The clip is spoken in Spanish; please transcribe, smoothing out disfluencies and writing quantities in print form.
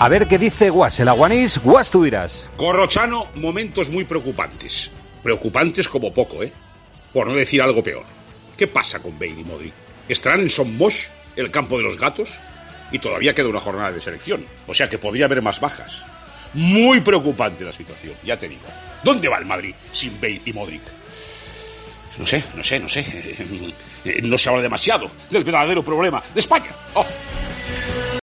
A ver qué dice Guas, el aguanís. Guas, tú dirás. Corrochano, momentos muy preocupantes. Preocupantes como poco, por no decir algo peor. ¿Qué pasa con Bale y Modric? ¿Estarán en Son Moix, el campo de los gatos? Y todavía queda una jornada de selección, o sea que podría haber más bajas. Muy preocupante la situación, ya te digo. ¿Dónde va el Madrid sin Bale y Modric? No sé. No se habla demasiado del verdadero problema de España. ¡Oh!